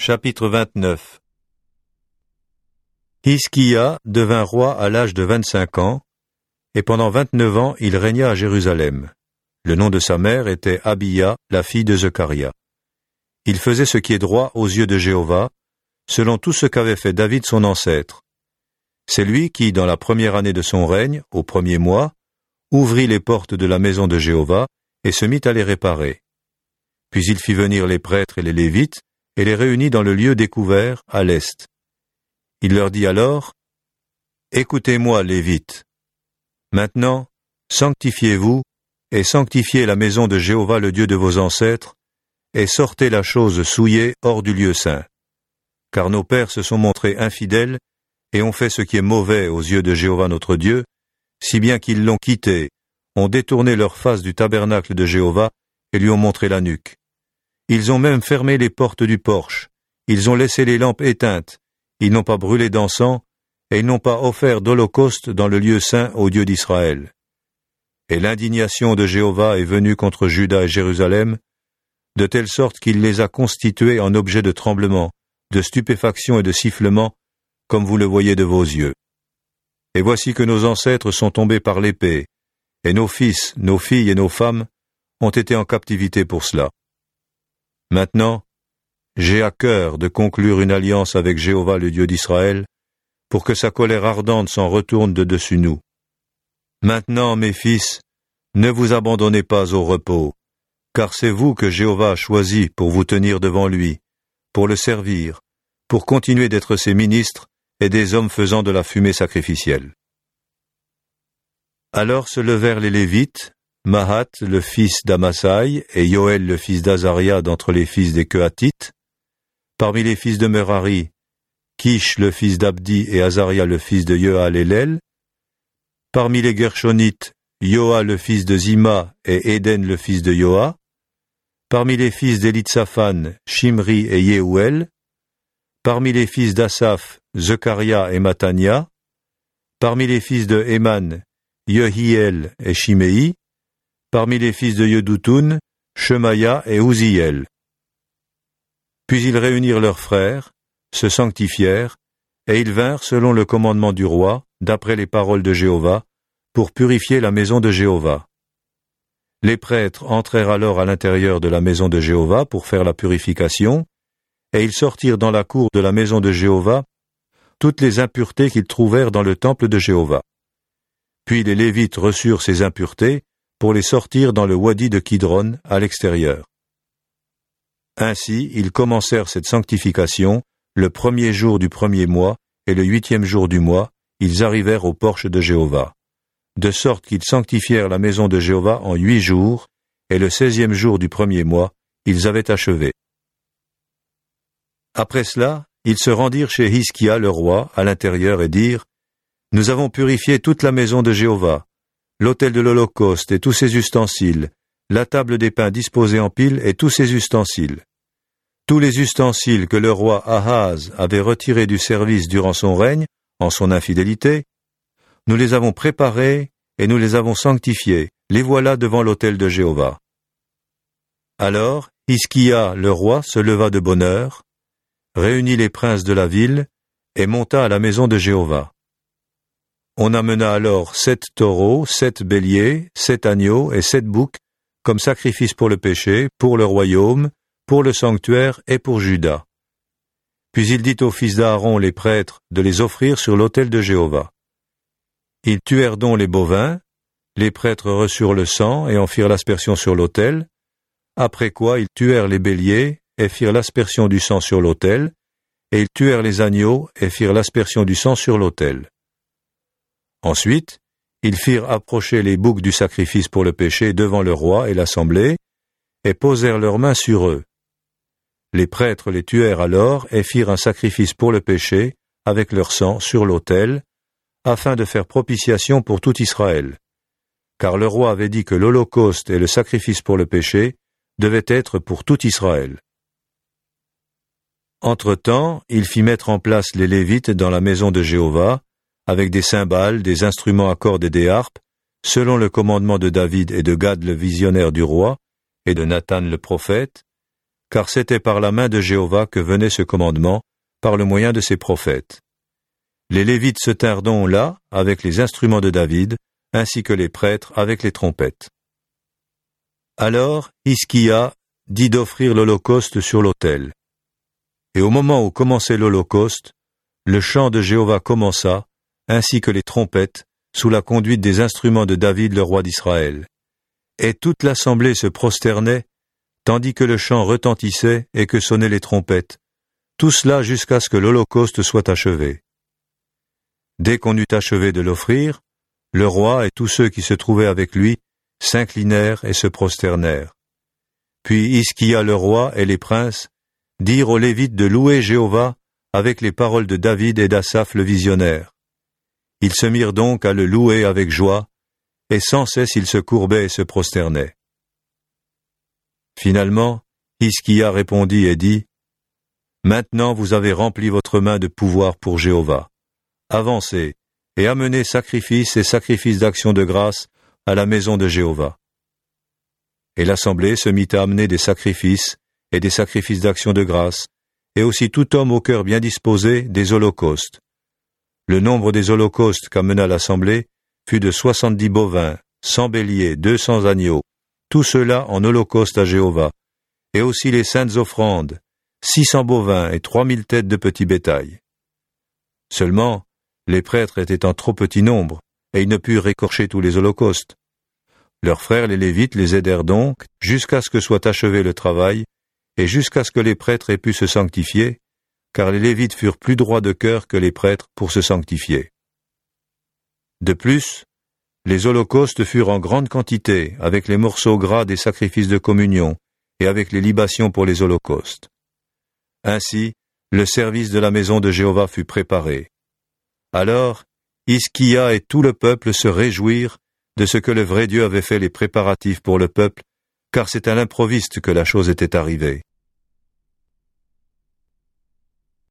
Chapitre 29. Hiskia devint roi à l'âge de 25 ans, et pendant 29 ans il régna à Jérusalem. Le nom de sa mère était Abiya, la fille de Zechariah. Il faisait ce qui est droit aux yeux de Jéhovah, selon tout ce qu'avait fait David son ancêtre. C'est lui qui, dans la première année de son règne, au premier mois, ouvrit les portes de la maison de Jéhovah et se mit à les réparer. Puis il fit venir les prêtres et les Lévites, et les réunit dans le lieu découvert, à l'est. Il leur dit alors, « Écoutez-moi, Lévites. Maintenant, sanctifiez-vous, et sanctifiez la maison de Jéhovah le Dieu de vos ancêtres, et sortez la chose souillée hors du lieu saint. Car nos pères se sont montrés infidèles, et ont fait ce qui est mauvais aux yeux de Jéhovah notre Dieu, si bien qu'ils l'ont quitté, ont détourné leur face du tabernacle de Jéhovah, et lui ont montré la nuque. Ils ont même fermé les portes du porche, ils ont laissé les lampes éteintes, ils n'ont pas brûlé d'encens, et ils n'ont pas offert d'holocauste dans le lieu saint au Dieu d'Israël. Et l'indignation de Jéhovah est venue contre Juda et Jérusalem, de telle sorte qu'il les a constitués en objets de tremblement, de stupéfaction et de sifflement, comme vous le voyez de vos yeux. Et voici que nos ancêtres sont tombés par l'épée, et nos fils, nos filles et nos femmes ont été en captivité pour cela. Maintenant, j'ai à cœur de conclure une alliance avec Jéhovah le Dieu d'Israël, pour que sa colère ardente s'en retourne de dessus nous. Maintenant, mes fils, ne vous abandonnez pas au repos, car c'est vous que Jéhovah a choisi pour vous tenir devant lui, pour le servir, pour continuer d'être ses ministres et des hommes faisant de la fumée sacrificielle. Alors se levèrent les Lévites, Mahat, le fils d'Amasai, et Yoël, le fils d'Azaria, d'entre les fils des Kehathites. Parmi les fils de Merari, Kish, le fils d'Abdi, et Azaria, le fils de Yehalélel. Parmi les Gershonites, Yoa, le fils de Zima, et Éden, le fils de Yoa. Parmi les fils d'Élitsaphan, Shimri et Yehuel. Parmi les fils d'Asaph, Zechariah et Matania. Parmi les fils de Héman, Yehiel et Shimei. Parmi les fils de Yeduthun, Shemaya et Uziel. Puis ils réunirent leurs frères, se sanctifièrent, et ils vinrent selon le commandement du roi, d'après les paroles de Jéhovah, pour purifier la maison de Jéhovah. Les prêtres entrèrent alors à l'intérieur de la maison de Jéhovah pour faire la purification, et ils sortirent dans la cour de la maison de Jéhovah toutes les impuretés qu'ils trouvèrent dans le temple de Jéhovah. Puis les Lévites reçurent ces impuretés pour les sortir dans le wadi de Kidron à l'extérieur. Ainsi, ils commencèrent cette sanctification le 1er jour du 1er mois et le 8e jour du mois, ils arrivèrent au porche de Jéhovah, de sorte qu'ils sanctifièrent la maison de Jéhovah en 8 jours, et le 16e jour du 1er mois, ils avaient achevé. Après cela, ils se rendirent chez Hiskia le roi à l'intérieur et dirent, « Nous avons purifié toute la maison de Jéhovah, l'autel de l'Holocauste et tous ses ustensiles, la table des pains disposée en pile et tous ses ustensiles. Tous les ustensiles que le roi Ahaz avait retirés du service durant son règne, en son infidélité, nous les avons préparés et nous les avons sanctifiés, les voilà devant l'autel de Jéhovah. » Alors, Hiskia le roi se leva de bonne heure, réunit les princes de la ville et monta à la maison de Jéhovah. On amena alors 7 taureaux, 7 béliers, 7 agneaux et 7 boucs comme sacrifice pour le péché, pour le royaume, pour le sanctuaire et pour Juda. Puis il dit aux fils d'Aaron les prêtres de les offrir sur l'autel de Jéhovah. Ils tuèrent donc les bovins, les prêtres reçurent le sang et en firent l'aspersion sur l'autel, après quoi ils tuèrent les béliers et firent l'aspersion du sang sur l'autel, et ils tuèrent les agneaux et firent l'aspersion du sang sur l'autel. Ensuite, ils firent approcher les boucs du sacrifice pour le péché devant le roi et l'assemblée, et posèrent leurs mains sur eux. Les prêtres les tuèrent alors et firent un sacrifice pour le péché, avec leur sang, sur l'autel, afin de faire propitiation pour tout Israël. Car le roi avait dit que l'holocauste et le sacrifice pour le péché devaient être pour tout Israël. Entre-temps, il fit mettre en place les Lévites dans la maison de Jéhovah, avec des cymbales, des instruments à cordes et des harpes, selon le commandement de David et de Gad le visionnaire du roi, et de Nathan le prophète, car c'était par la main de Jéhovah que venait ce commandement, par le moyen de ses prophètes. Les Lévites se tinrent donc là, avec les instruments de David, ainsi que les prêtres avec les trompettes. Alors, Hiskia dit d'offrir l'holocauste sur l'autel. Et au moment où commençait l'holocauste, le chant de Jéhovah commença, ainsi que les trompettes, sous la conduite des instruments de David le roi d'Israël. Et toute l'assemblée se prosternait, tandis que le chant retentissait et que sonnaient les trompettes, tout cela jusqu'à ce que l'holocauste soit achevé. Dès qu'on eut achevé de l'offrir, le roi et tous ceux qui se trouvaient avec lui s'inclinèrent et se prosternèrent. Puis Hiskia le roi et les princes dirent aux Lévites de louer Jéhovah avec les paroles de David et d'Asaph le visionnaire. Ils se mirent donc à le louer avec joie, et sans cesse ils se courbaient et se prosternaient. Finalement, Hiskia répondit et dit, « Maintenant vous avez rempli votre main de pouvoir pour Jéhovah. Avancez et amenez sacrifices et sacrifices d'action de grâce à la maison de Jéhovah. » Et l'assemblée se mit à amener des sacrifices et des sacrifices d'action de grâce, et aussi tout homme au cœur bien disposé des holocaustes. Le nombre des holocaustes qu'amena l'assemblée fut de 70 bovins, 100 béliers, 200 agneaux, tout cela en holocauste à Jéhovah, et aussi les saintes offrandes, 600 bovins et 3000 têtes de petit bétail. Seulement, les prêtres étaient en trop petit nombre, et ils ne purent écorcher tous les holocaustes. Leurs frères les Lévites les aidèrent donc, jusqu'à ce que soit achevé le travail, et jusqu'à ce que les prêtres aient pu se sanctifier, car les Lévites furent plus droits de cœur que les prêtres pour se sanctifier. De plus, les holocaustes furent en grande quantité, avec les morceaux gras des sacrifices de communion, et avec les libations pour les holocaustes. Ainsi, le service de la maison de Jéhovah fut préparé. Alors, Hiskia et tout le peuple se réjouirent de ce que le vrai Dieu avait fait les préparatifs pour le peuple, car c'est à l'improviste que la chose était arrivée.